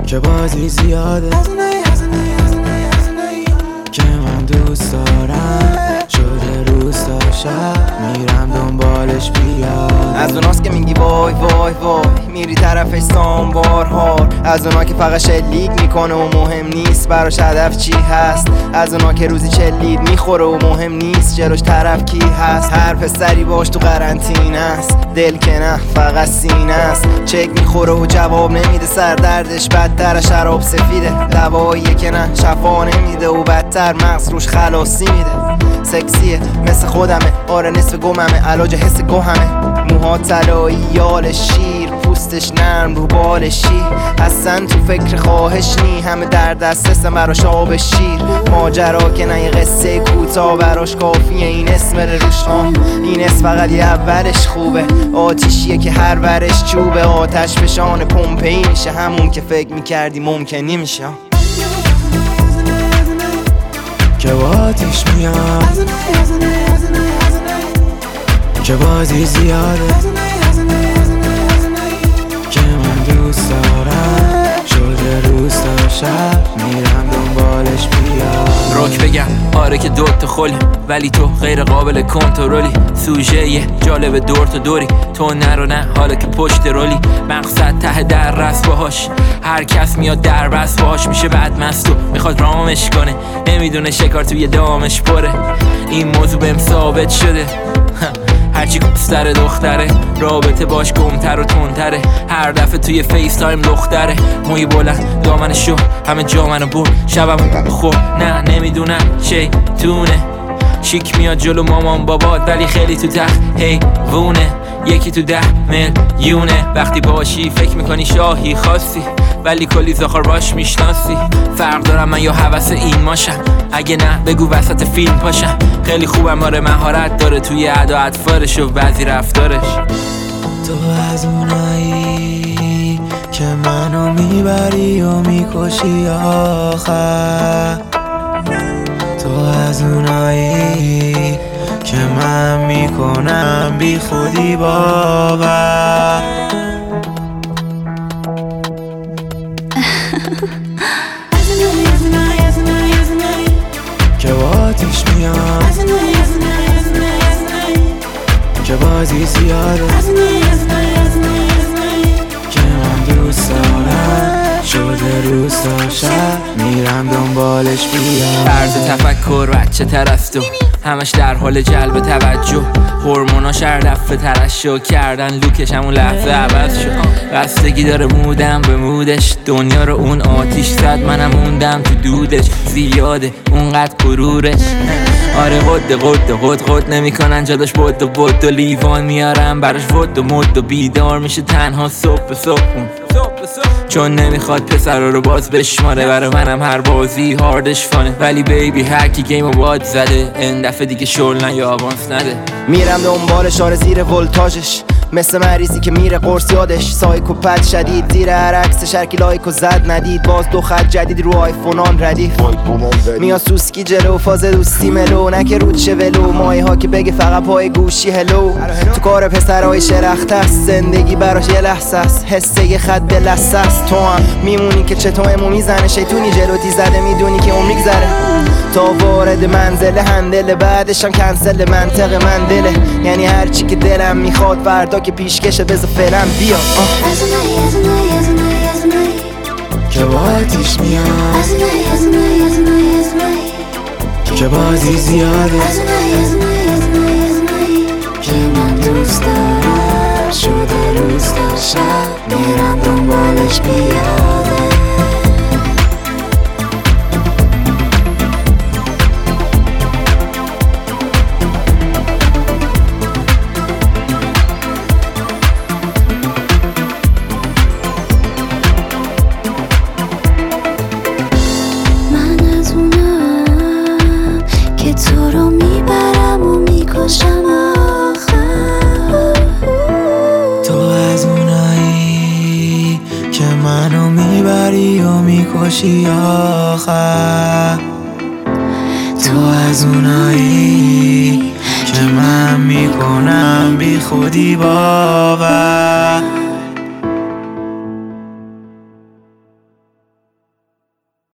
که بازی زیاده که من دوست دارم شده روز تا شب میرم دنبالش بیاد. از اوناست که میگی وای وای وای میری طرفش سامبار هار، از اونا که فقط شلیک میکنه و مهم نیست براش هدف چی هست، از اونا که روزی چلید میخوره و مهم نیست جلوش طرف کی هست. هر پسری باش تو قرنطینه است، دل که نه فقط سینه است، چک میخوره و جواب نمیده، سردردش بدتر شراب سفیده، دواییه که نه شفا نمیده و بدتر مغز روش خلاصی میده. سکسیه مثل خودمه، آره نصف گممه، علاج حس گوهمه، موها طلایی یال شیر، پوستش نرم رو بالشی، اصلا تو فکر خواهش نی، همه در دسترسم براش آب شیر، ماجرا که نه یه قصه کوتاه براش کافیه این اسم روش. این اسم فقط یه اولش خوبه، آتیشیه که هر ورش چوبه، آتش فشان پمپئی میشه، همون که فکر میکردی ممکن نمیشه. که با آتیش میاد که بازی زیاده که من دوست دارم شده روز تا شب میرم دنبالش بیاد. روک بگم آره که دوت خلی ولی تو غیر قابل کنترلی، سوژه یه جالب دور تا دوری، تو نرو نه حالا که پشت رولی، مقصد ته در رس باهاش، هر کس میاد در بس باهاش میشه بدمست و میخواد رامش کنه، نمیدونه شکار توی دامش پره، این موضوع بهم ثابت شده هرچی سر دختره رابطه باش گمتر و تندتره، هر دفعه توی فیس تایم دختره، موی بلند دامن شو همه جا منو بر، شبم خور نه نمیدونم شیطونه، چیک میاد جلو مامان بابات ولی خیلی تو تخت حیوونه، یکی تو 10 میلیونه، وقتی باشی فکر میکنی شاهی خاصی ولی کلی زخار باش میشناسی، فرق دارم من یا هوس این ماشم، اگه نه بگو وسط فیلم پاشم، خیلی خوبم آره مهارت داره توی ادا اطفارش و بعضی رفتارش. تو از اونایی که منو میبری و میکشی آخر، تو از اونایی که من میکنم بی خودی باور. که با آتیش میاد که بازی زیاده که من دوست دارم شده روز تا شب میرم دنبالش بیاد. طرز تفکر بچه تر از تو، همش در حال جلب توجه، هورموناش هر دفعه ترشح کردن لوکش همون لحظه عوض شد، بستگی داره مودم به مودش، دنیا رو اون آتیش زد منم موندم تو دودش، زیاده اونقدر غرورش، آره قد نمیکنن جاداش بود و لیوان میارم براش ود و مد و بیدار میشه تنها صبح چون نمیخواد پسر رو باز بشماره، برای منم هر بازی هاردش فانه، ولی بیبی هرکی گیم و باد زده این دفعه دیگه شل نه یا آوانس نده، میرم دنبالش آره زیر ولتاژش، مثل مریضی که میره قرص یادش، سایکوپت شدید زیر هر عکسش، هرکی لایکو زد ندید، باز 2 خط جدید رو آیفونان ردیف، میاد سوسکی جلو فاز دوستی ملو، نکه رود شه ولو، مایه ها که بگه فقط پای گوشی هلو، تو کار پسرهای شرخت است، زندگی براش یه لحظه است، حسه یه خط لسه است، تو هم میمونی که چطورمو میزنه، شیطونی جلوتی زده میدونی که عمر میگذره، تا وارد منزل هندل بعدش هم کنسل منطق من دله، یعنی هرچی که دلم میخواد فردا که پیشکشه بذار فعلا بیاد. که با آتیش میاد که بازی زیاده که من دوست دارم شده روز تا شب میرم دنبالش بیاده. تو رو میبرم و میکشم آخر، تو از اونایی که منو میبری و میکشی آخر، تو از اونایی که من میکنم بی خودی باور.